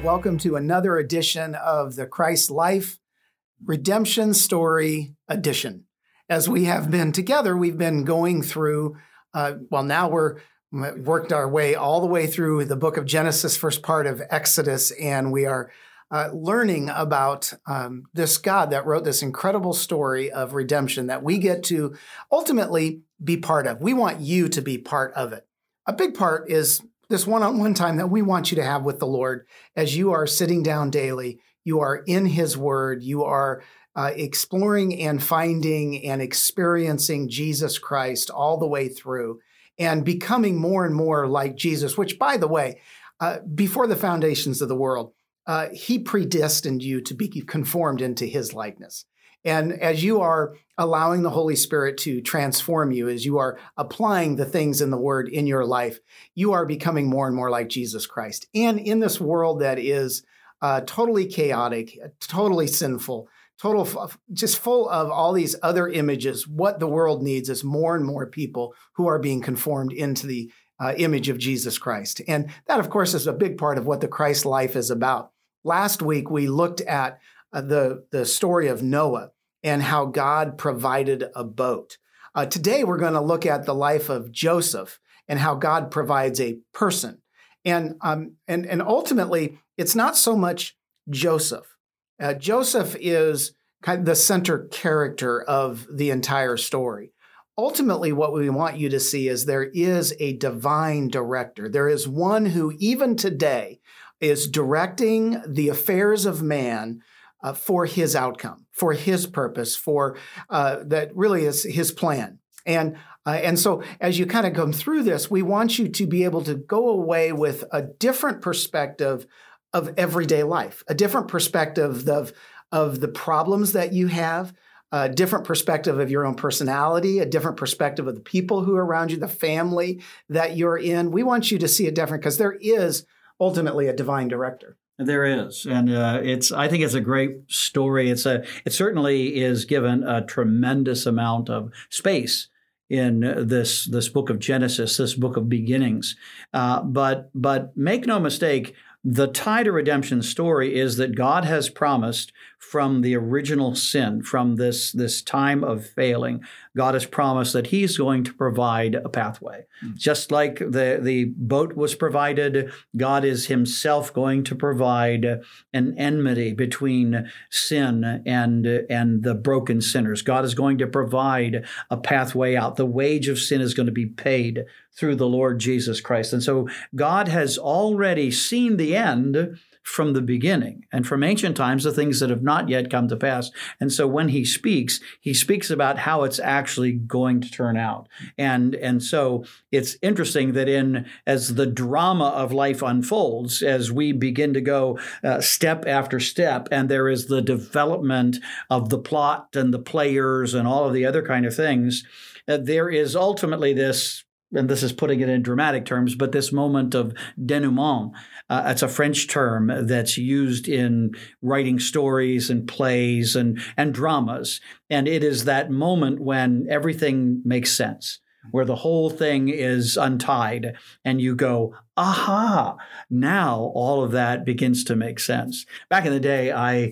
welcome to another edition of the Christ Life Redemption Story Edition. As we have been together, we've been going through, now we're worked our way all the way through the book of Genesis, first part of Exodus, and we are learning about this God that wrote this incredible story of redemption that we get to ultimately be part of. We want you to be part of it. A big part is this one-on-one time that we want you to have with the Lord as you are sitting down daily. You are in His Word. You are exploring and finding and experiencing Jesus Christ all the way through and becoming more and more like Jesus, which, by the way, before the foundations of the world, He predestined you to be conformed into His likeness. And as you are allowing the Holy Spirit to transform you, as you are applying the things in the Word in your life, you are becoming more and more like Jesus Christ. And in this world that is totally chaotic, totally sinful, just full of all these other images, what the world needs is more and more people who are being conformed into the image of Jesus Christ. And that, of course, is a big part of what the Christ life is about. Last week, we looked at the story of Noah and how God provided a boat. Today, we're going to look at the life of Joseph and how God provides a person. And ultimately, it's not so much Joseph. Joseph is kind of the center character of the entire story. Ultimately, what we want you to see is there is a divine director. There is one who, even today, is directing the affairs of man for his outcome, for his purpose, for that really is his plan. And so as you kind of come through this, we want you to be able to go away with a different perspective of everyday life, a different perspective of the problems that you have, a different perspective of your own personality, a different perspective of the people who are around you, the family that you're in. We want you to see it different because there is ultimately a divine director. There is, and I think it's a great story. It certainly is given a tremendous amount of space in this book of Genesis, this book of beginnings. But make no mistake, the tie to redemption story is that God has promised from the original sin, from this time of failing, God has promised that He's going to provide a pathway. Just like the boat was provided, God is Himself going to provide an enmity between sin and the broken sinners. God is going to provide a pathway out. The wage of sin is going to be paid through the Lord Jesus Christ. And so God has already seen the end from the beginning, and from ancient times, the things that have not yet come to pass. And so when He speaks about how it's actually going to turn out. And so it's interesting that as the drama of life unfolds, as we begin to go step after step, and there is the development of the plot and the players and all of the other kind of things, there is ultimately this, and this is putting it in dramatic terms, but this moment of denouement. It's a French term that's used in writing stories and plays and dramas. And it is that moment when everything makes sense, where the whole thing is untied and you go, aha, now all of that begins to make sense. Back in the day, I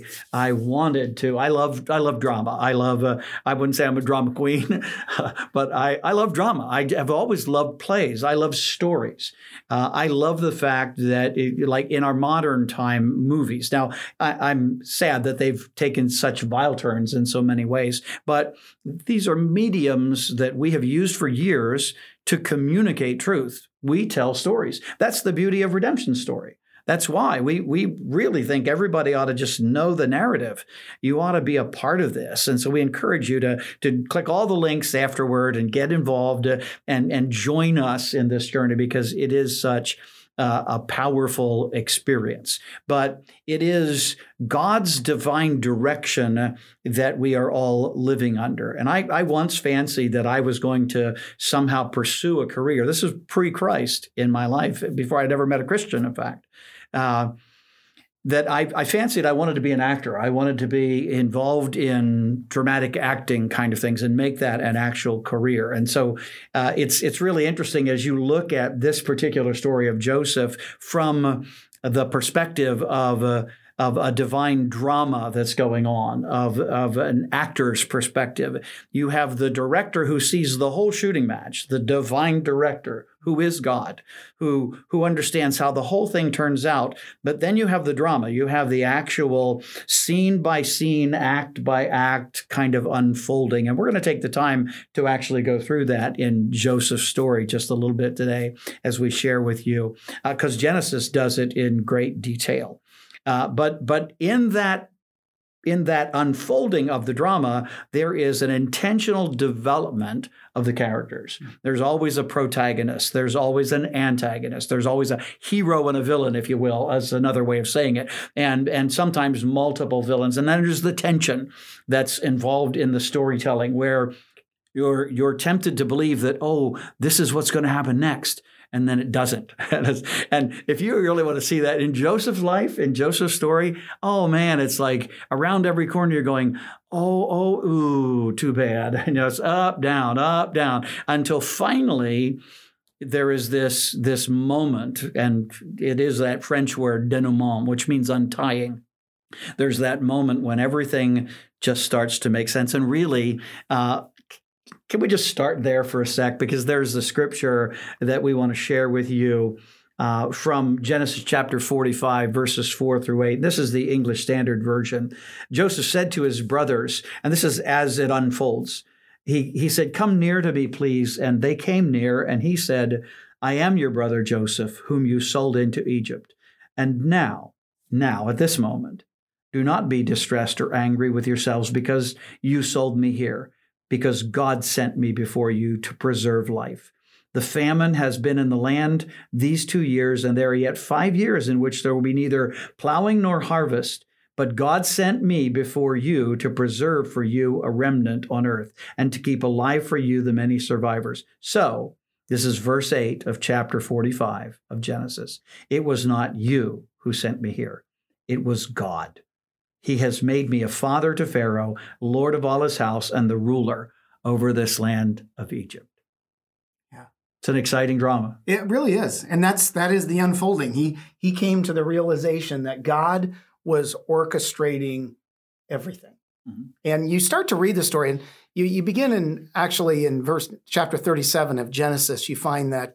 love drama. I wouldn't say I'm a drama queen, but I love drama. I have always loved plays. I love stories. I love the fact that, like in our modern time movies, now I'm sad that they've taken such vile turns in so many ways, but these are mediums that we have used for years to communicate truth. We tell stories. That's the beauty of redemption story. That's why we really think everybody ought to just know the narrative. You ought to be a part of this. And so we encourage you to click all the links afterward and get involved and join us in this journey, because it is such a powerful experience. But it is God's divine direction that we are all living under. And I once fancied that I was going to somehow pursue a career. This is pre-Christ in my life, before I'd ever met a Christian, in fact. That I fancied I wanted to be an actor. I wanted to be involved in dramatic acting kind of things and make that an actual career. And so it's really interesting as you look at this particular story of Joseph from the perspective of a divine drama that's going on, of an actor's perspective. You have the director who sees the whole shooting match, the divine director, who is God, who understands how the whole thing turns out. But then you have the drama. You have the actual scene by scene, act by act kind of unfolding. And we're going to take the time to actually go through that in Joseph's story just a little bit today as we share with you, because Genesis does it in great detail. But in that unfolding of the drama, there is an intentional development of the characters. There's always a protagonist. There's always an antagonist. There's always a hero and a villain, if you will, as another way of saying it, and sometimes multiple villains. And then there's the tension that's involved in the storytelling, where you're tempted to believe that, oh, this is what's going to happen next. And then it doesn't. And if you really want to see that in Joseph's life, in Joseph's story, oh man, it's like around every corner you're going, ooh, too bad. It's up, down, until finally there is this moment, and it is that French word denouement, which means untying. There's that moment when everything just starts to make sense. And really, can we just start there for a sec? Because there's the scripture that we want to share with you from Genesis chapter 45, verses 4 through 8. This is the English Standard Version. Joseph said to his brothers, and this is as it unfolds, he said, "Come near to me, please." And they came near, and he said, "I am your brother Joseph, whom you sold into Egypt. And now, at this moment, do not be distressed or angry with yourselves because you sold me here, because God sent me before you to preserve life. The famine has been in the land these 2 years, and there are yet 5 years in which there will be neither plowing nor harvest. But God sent me before you to preserve for you a remnant on earth, and to keep alive for you the many survivors." So, this is verse 8 of chapter 45 of Genesis. "It was not you who sent me here. It was God. He has made me a father to Pharaoh, lord of all his house, and the ruler over this land of Egypt." Yeah. It's an exciting drama. It really is. And that is the unfolding. He came to the realization that God was orchestrating everything. Mm-hmm. And you start to read the story, and you begin in chapter 37 of Genesis. You find that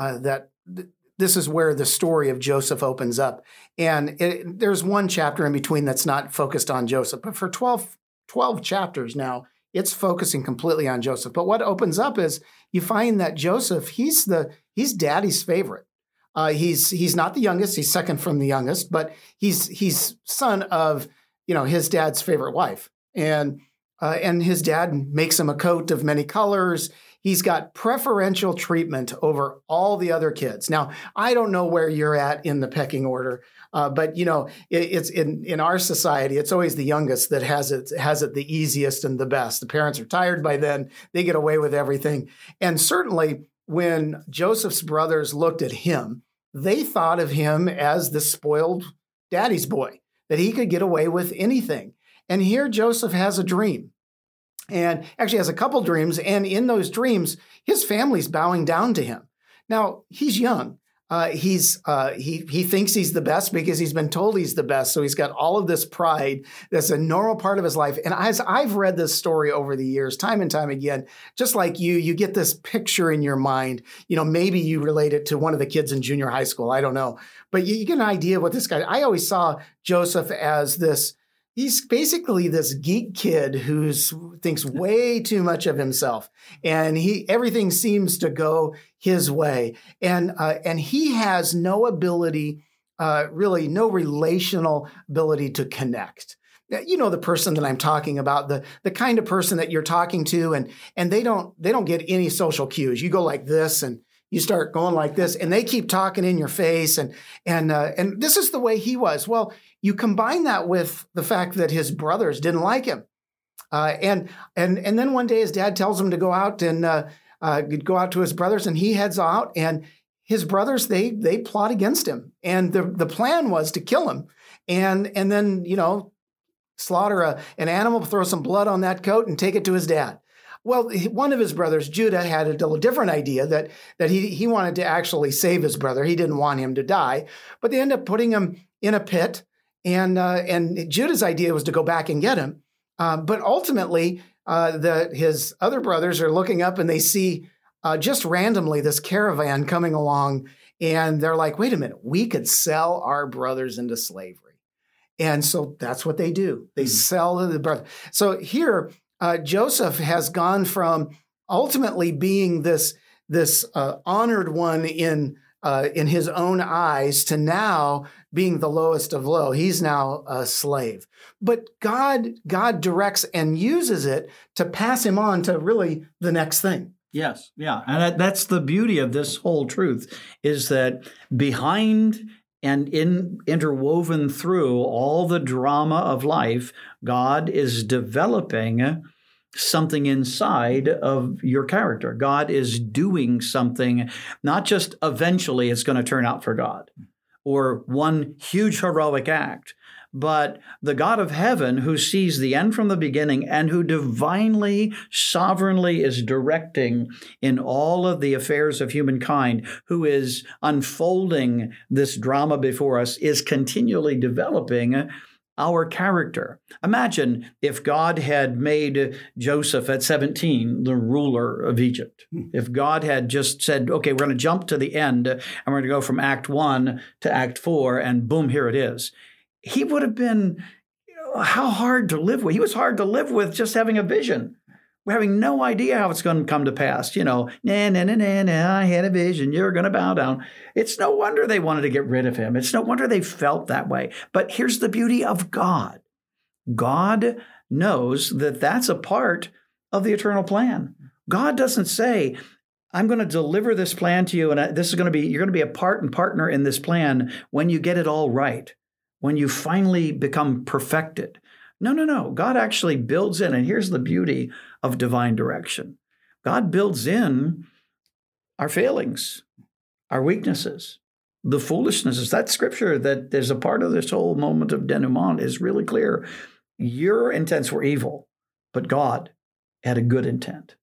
this is where the story of Joseph opens up. And there's one chapter in between that's not focused on Joseph. But for 12 chapters now, it's focusing completely on Joseph. But what opens up is you find that Joseph, he's daddy's favorite. He's not the youngest. He's second from the youngest, but he's son of, his dad's favorite wife. And his dad makes him a coat of many colors. He's got preferential treatment over all the other kids. Now, I don't know where you're at in the pecking order, but it's in our society, it's always the youngest that has it the easiest and the best. The parents are tired by then; they get away with everything. And certainly, when Joseph's brothers looked at him, they thought of him as the spoiled daddy's boy, that he could get away with anything. And here Joseph has a dream. And actually has a couple dreams, and in those dreams, his family's bowing down to him. Now, he's young. He thinks he's the best because he's been told he's the best. So he's got all of this pride that's a normal part of his life. And as I've read this story over the years, time and time again, just like you get this picture in your mind. Maybe you relate it to one of the kids in junior high school. I don't know. But you get an idea of what this guy, I always saw Joseph as this. He's basically this geek kid who thinks way too much of himself, and everything seems to go his way, and he has no ability, really no relational ability to connect. The person that I'm talking about, the kind of person that you're talking to, and they don't get any social cues. You go like this, and you start going like this, and they keep talking in your face, and this is the way he was. Well, you combine that with the fact that his brothers didn't like him, and then one day his dad tells him to go out and go out to his brothers, and he heads out, and his brothers they plot against him, and the plan was to kill him, and then slaughter an animal, throw some blood on that coat, and take it to his dad. Well, one of his brothers, Judah, had a little different idea that he wanted to actually save his brother. He didn't want him to die, but they end up putting him in a pit. And Judah's idea was to go back and get him. But ultimately, his other brothers are looking up and they see just randomly this caravan coming along. And they're like, wait a minute, we could sell our brothers into slavery. And so that's what they do. They sell the brother. So here, Joseph has gone from ultimately being this honored one in his own eyes to now being the lowest of low. He's now a slave. But God directs and uses it to pass him on to really the next thing. Yes, yeah. And that's the beauty of this whole truth, is that behind and interwoven through all the drama of life, God is developing something inside of your character. God is doing something, not just eventually it's going to turn out for God or one huge heroic act, but the God of heaven who sees the end from the beginning and who divinely, sovereignly is directing in all of the affairs of humankind, who is unfolding this drama before us, is continually developing our character. Imagine if God had made Joseph at 17 the ruler of Egypt. If God had just said, okay, we're going to jump to the end and we're going to go from Act 1 to Act 4 and boom, here it is. He would have been, how hard to live with. He was hard to live with just having a vision. We're having no idea how it's going to come to pass. Nah, I had a vision. You're going to bow down. It's no wonder they wanted to get rid of him. It's no wonder they felt that way. But here's the beauty of God. God knows that that's a part of the eternal plan. God doesn't say, I'm going to deliver this plan to you, and you're going to be a part and partner in this plan when you get it all right, when you finally become perfected. No. God actually builds in, and here's the beauty of divine direction. God builds in our failings, our weaknesses, the foolishnesses. That scripture that is a part of this whole moment of denouement is really clear. Your intents were evil, but God had a good intent.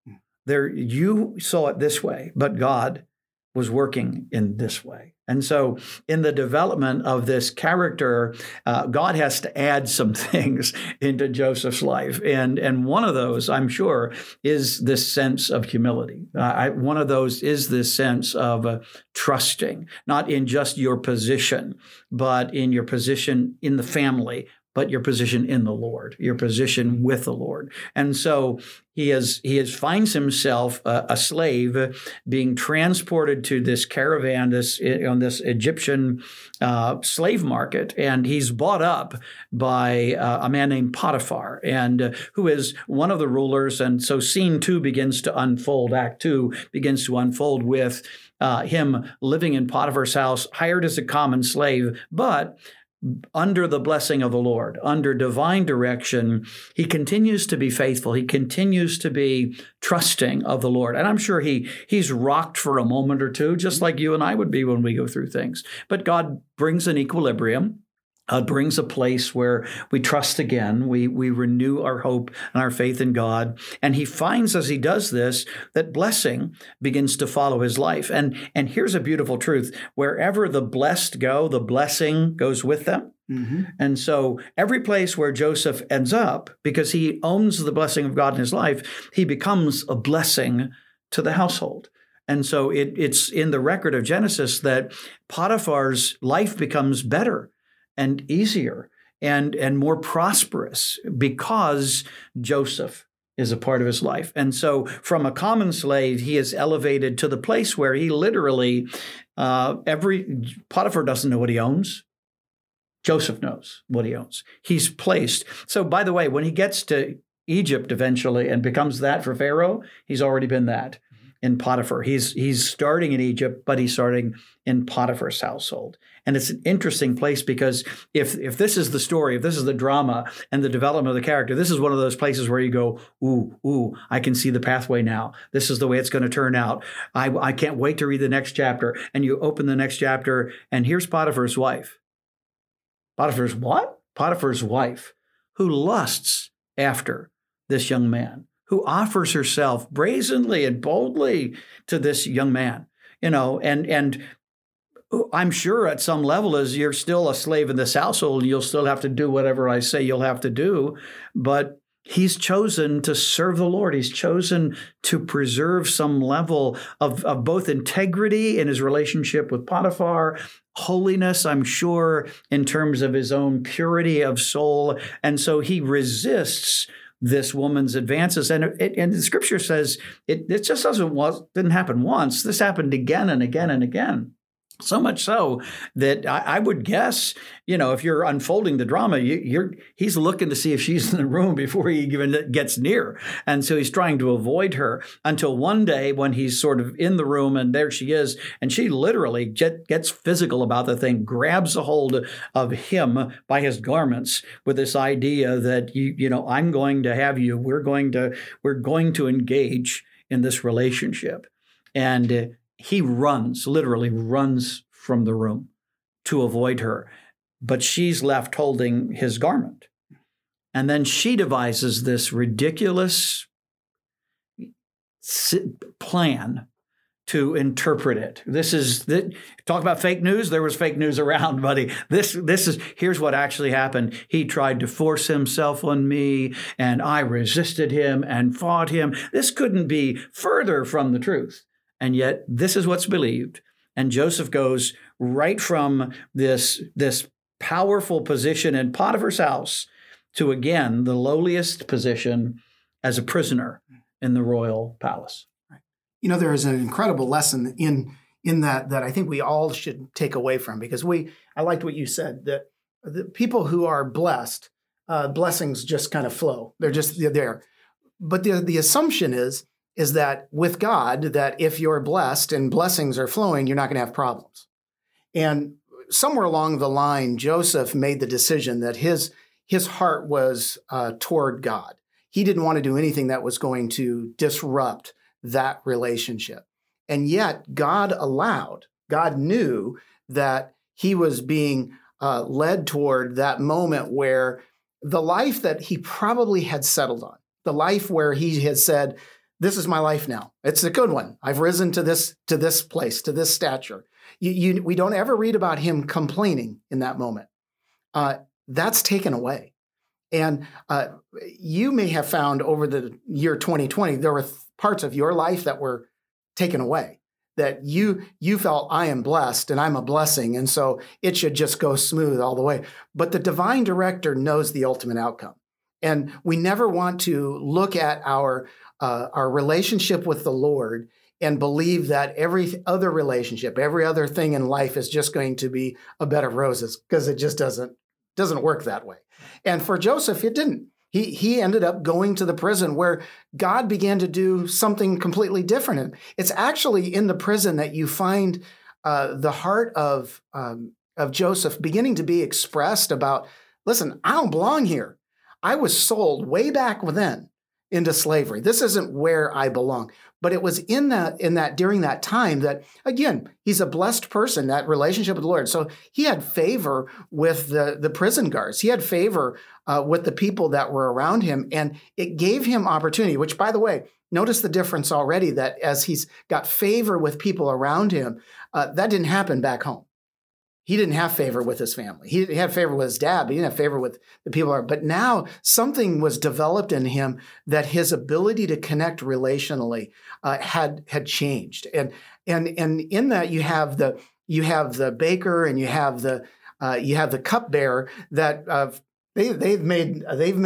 You saw it this way, but God was working in this way. And so in the development of this character, God has to add some things into Joseph's life. And one of those, I'm sure, is this sense of humility. One of those is this sense of trusting, not in just your position, but in your position in the family, but your position in the Lord, your position with the Lord. And so he finds himself a slave being transported to this caravan, on this Egyptian slave market, and he's bought up by a man named Potiphar, and who is one of the rulers. And so scene 2 begins to unfold. Act 2 begins to unfold with him living in Potiphar's house, hired as a common slave, but under the blessing of the Lord, under divine direction, he continues to be faithful. He continues to be trusting of the Lord. And I'm sure he's rocked for a moment or two, just like you and I would be when we go through things. But God brings an equilibrium. Brings a place where we trust again, we renew our hope and our faith in God. And he finds as he does this, that blessing begins to follow his life. And here's a beautiful truth. Wherever the blessed go, the blessing goes with them. Mm-hmm. And so every place where Joseph ends up, because he owns the blessing of God in his life, he becomes a blessing to the household. And so it's in the record of Genesis that Potiphar's life becomes better and easier and more prosperous because Joseph is a part of his life. And so from a common slave, he is elevated to the place where he literally, Potiphar doesn't know what he owns. Joseph knows what he owns. He's placed. So by the way, when he gets to Egypt eventually and becomes that for Pharaoh, he's already been that in Potiphar. He's starting in Egypt, but he's starting in Potiphar's household. And it's an interesting place because if this is the story, if this is the drama and the development of the character, this is one of those places where you go, ooh, I can see the pathway now. This is the way it's going to turn out. I can't wait to read the next chapter. And you open the next chapter, and here's Potiphar's wife. Potiphar's what? Potiphar's wife, who lusts after this young man, who offers herself brazenly and boldly to this young man, and I'm sure at some level, as you're still a slave in this household, you'll still have to do whatever I say you'll have to do. But he's chosen to serve the Lord. He's chosen to preserve some level of both integrity in his relationship with Potiphar, holiness, I'm sure, in terms of his own purity of soul. And so he resists this woman's advances. And the scripture says it just didn't happen once. This happened again and again and again. So much so that I would guess, if you're unfolding the drama, he's looking to see if she's in the room before he even gets near. And so he's trying to avoid her until one day when he's sort of in the room and there she is. And she literally gets physical about the thing, grabs a hold of him by his garments with this idea that, I'm going to have you. We're going to engage in this relationship. And he literally runs from the room to avoid her, but she's left holding his garment. And then she devises this ridiculous plan to interpret it. Talk about fake news. There was fake news around, buddy. Here's what actually happened. He tried to force himself on me, and I resisted him and fought him. This couldn't be further from the truth. And yet this is what's believed. And Joseph goes right from this powerful position in Potiphar's house to, again, the lowliest position as a prisoner in the royal palace. Right. There is an incredible lesson in that I think we all should take away from, because I liked what you said, that the people who are blessed, blessings just kind of flow. They're there. But the assumption is that with God, that if you're blessed and blessings are flowing, you're not going to have problems. And somewhere along the line, Joseph made the decision that his heart was toward God. He didn't want to do anything that was going to disrupt that relationship. And yet God knew that he was being led toward that moment where the life that he probably had settled on, the life where he had said, this is my life now. It's a good one. I've risen to this place, to this stature. We don't ever read about him complaining in that moment. That's taken away. And you may have found over the year 2020, there were parts of your life that were taken away, that you felt, I am blessed and I'm a blessing, and so it should just go smooth all the way. But the divine director knows the ultimate outcome. And we never want to look at our relationship with the Lord and believe that every other relationship, every other thing in life is just going to be a bed of roses, because it just doesn't work that way. And for Joseph, it didn't. He ended up going to the prison where God began to do something completely different. And it's actually in the prison that you find the heart of Joseph beginning to be expressed about, listen, I don't belong here. I was sold way back then into slavery. This isn't where I belong. But it was in that during that time that, again, he's a blessed person, that relationship with the Lord. So he had favor with the prison guards. He had favor with the people that were around him. And it gave him opportunity, which, by the way, notice the difference already, that as he's got favor with people around him, that didn't happen back home. He didn't have favor with his family. He had favor with his dad, but he didn't have favor with the people. But now something was developed in him that his ability to connect relationally had changed. And in that you have the baker and you have the cupbearer that they've made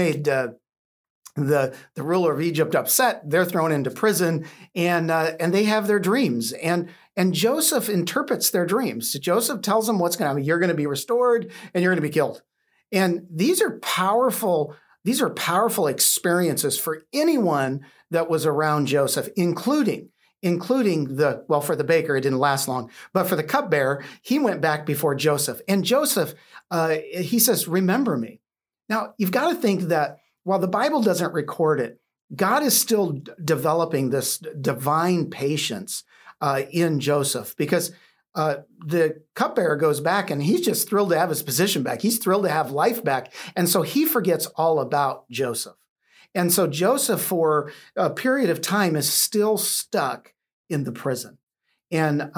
the ruler of Egypt upset. They're thrown into prison, and they have their dreams. And Joseph interprets their dreams. So Joseph tells them what's going to happen. You're going to be restored and you're going to be killed. And these are powerful experiences for anyone that was around Joseph, including for the baker, it didn't last long, but for the cupbearer, he went back before Joseph. And Joseph, he says, remember me. Now, you've got to think that while the Bible doesn't record it, God is still developing this divine patience in Joseph, because the cupbearer goes back and he's just thrilled to have his position back. He's thrilled to have life back. And so he forgets all about Joseph. And so Joseph, for a period of time, is still stuck in the prison. And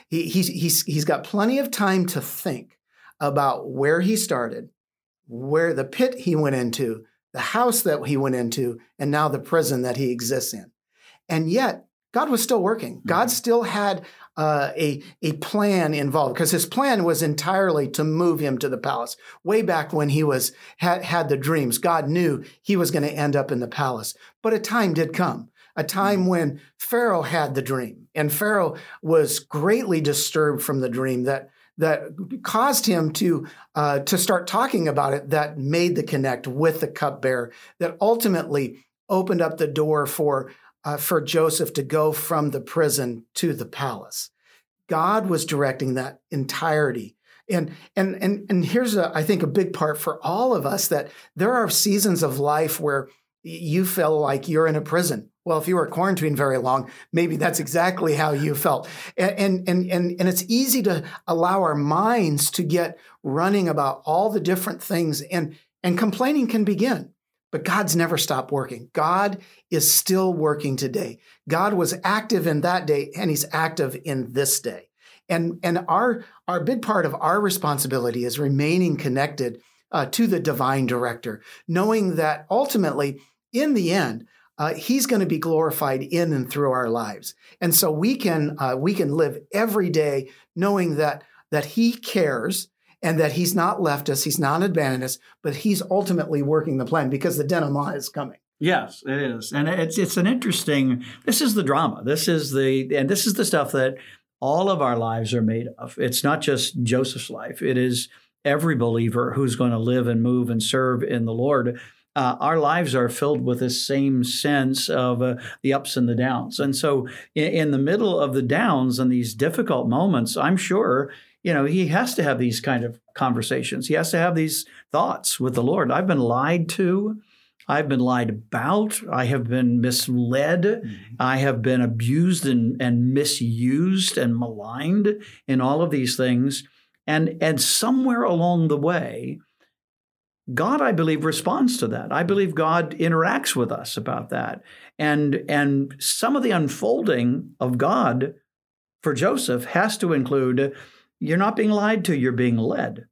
he's got plenty of time to think about where he started, where the pit he went into, the house that he went into, and now the prison that he exists in. And yet, God was still working. God still had a plan involved, because his plan was entirely to move him to the palace. Way back when he had the dreams, God knew he was going to end up in the palace. But a time did come, a time when Pharaoh had the dream, and Pharaoh was greatly disturbed from the dream that caused him to start talking about it, that made the connect with the cupbearer, that ultimately opened up the door for Joseph to go from the prison to the palace. God was directing that entirety. And here's I think a big part for all of us, that there are seasons of life where you feel like you're in a prison. Well, if you were quarantined very long, maybe that's exactly how you felt. And it's easy to allow our minds to get running about all the different things, and complaining can begin. But God's never stopped working. God is still working today. God was active in that day, and he's active in this day. And our big part of our responsibility is remaining connected to the divine director, knowing that ultimately, in the end, he's going to be glorified in and through our lives. And so we can live every day knowing that he cares, and that he's not left us, he's not abandoned us, but he's ultimately working the plan, because the denouement is coming. Yes, it is. And it's an interesting, this is the drama. This is the stuff that all of our lives are made of. It's not just Joseph's life. It is every believer who's going to live and move and serve in the Lord. Our lives are filled with this same sense of the ups and the downs. And so in the middle of the downs and these difficult moments, I'm sure, he has to have these kind of conversations. He has to have these thoughts with the Lord. I've been lied to. I've been lied about. I have been misled. Mm-hmm. I have been abused and misused and maligned in all of these things. And somewhere along the way, God, I believe, responds to that. I believe God interacts with us about that. And some of the unfolding of God for Joseph has to include, you're not being lied to, you're being led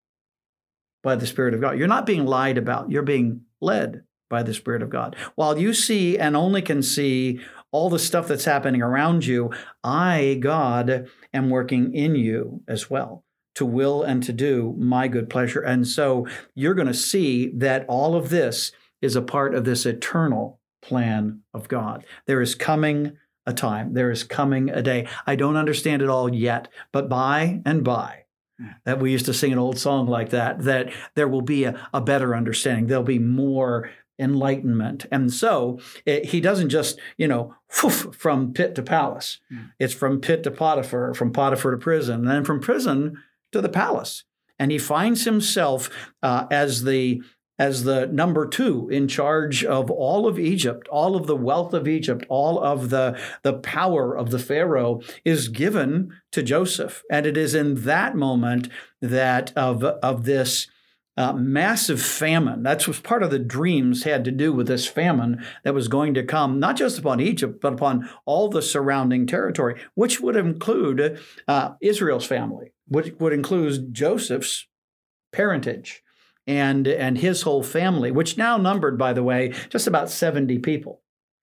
by the Spirit of God. You're not being lied about, you're being led by the Spirit of God. While you see and only can see all the stuff that's happening around you, I, God, am working in you as well, to will and to do my good pleasure. And so you're going to see that all of this is a part of this eternal plan of God. There is coming a time. There is coming a day. I don't understand it all yet, but by and by, that we used to sing an old song like that there will be a better understanding. There'll be more enlightenment. And so he doesn't just, from pit to palace. It's from pit to Potiphar, from Potiphar to prison, and then from prison to the palace. And he finds himself as the number two in charge of all of Egypt. All of the wealth of Egypt, all of the power of the Pharaoh is given to Joseph. And it is in that moment that of this massive famine. That's what part of the dreams had to do with this famine that was going to come, not just upon Egypt, but upon all the surrounding territory, which would include Israel's family, which would include Joseph's parentage and his whole family, which now numbered, by the way, just about 70 people.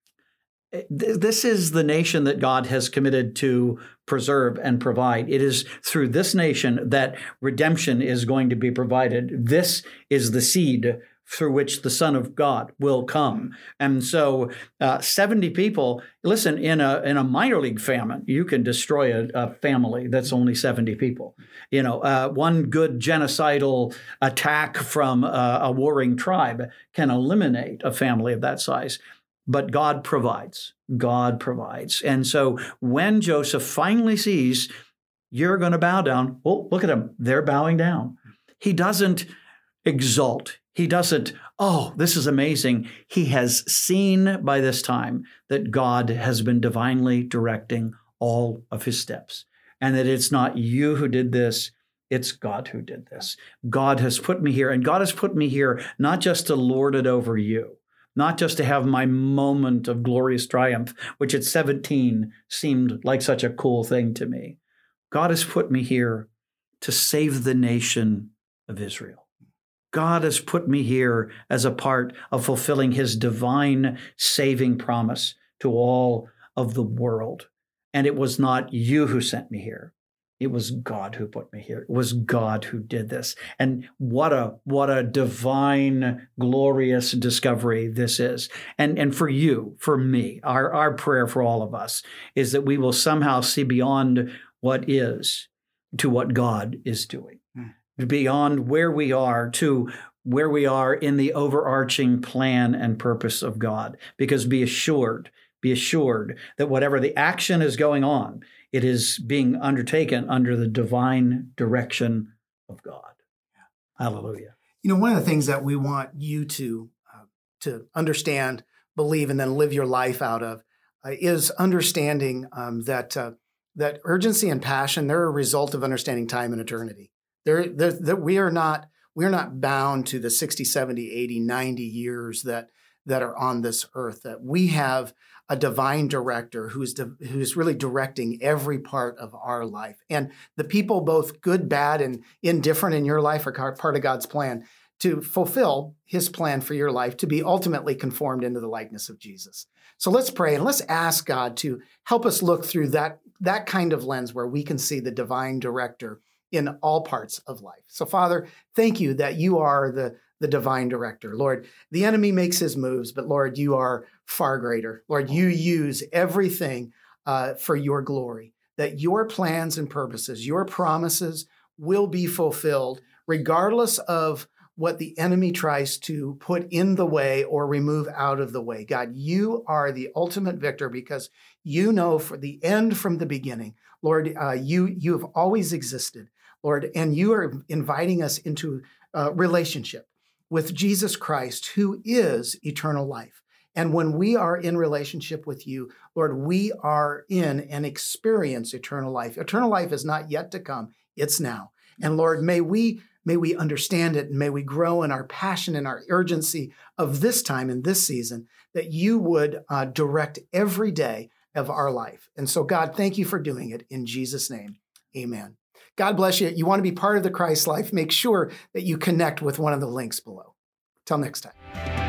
This is the nation that God has committed to preserve and provide. It is through this nation that redemption is going to be provided. This is the seed through which the Son of God will come. And so 70 people, listen, in a minor league famine, you can destroy a family that's only 70 people. One good genocidal attack from a warring tribe can eliminate a family of that size. But God provides. God provides. And so when Joseph finally sees, you're going to bow down, well, look at them. They're bowing down. He doesn't exult. He doesn't, oh, this is amazing. He has seen by this time that God has been divinely directing all of his steps, and that it's not you who did this, it's God who did this. God has put me here, and God has put me here not just to lord it over you, not just to have my moment of glorious triumph, which at 17 seemed like such a cool thing to me. God has put me here to save the nation of Israel. God has put me here as a part of fulfilling his divine saving promise to all of the world. And it was not you who sent me here. It was God who put me here. It was God who did this. And what a divine, glorious discovery this is. And for you, for me, our prayer for all of us is that we will somehow see beyond what is to what God is doing, beyond where we are to where we are in the overarching plan and purpose of God. Because be assured that whatever the action is going on, it is being undertaken under the divine direction of God. Hallelujah. One of the things that we want you to understand, believe, and then live your life out of is understanding that urgency and passion, they're a result of understanding time and eternity. We are not bound to the 60, 70, 80, 90 years that are on this earth, that we have a divine director who's really directing every part of our life. And the people, both good, bad, and indifferent in your life, are part of God's plan to fulfill his plan for your life, to be ultimately conformed into the likeness of Jesus. So let's pray and let's ask God to help us look through that kind of lens where we can see the divine director in all parts of life. So Father, thank you that you are the divine director. Lord, the enemy makes his moves, but Lord, you are far greater. Lord, you use everything for your glory, that your plans and purposes, your promises will be fulfilled regardless of what the enemy tries to put in the way or remove out of the way. God, you are the ultimate victor because you know for the end from the beginning. Lord, you have always existed, Lord, and you are inviting us into relationship with Jesus Christ, who is eternal life. And when we are in relationship with you, Lord, we are in and experience eternal life. Eternal life is not yet to come. It's now. And Lord, may we understand it, and may we grow in our passion and our urgency of this time and this season, that you would direct every day of our life. And so, God, thank you for doing it in Jesus' name. Amen. God bless you. You want to be part of the Christ life, make sure that you connect with one of the links below. Till next time.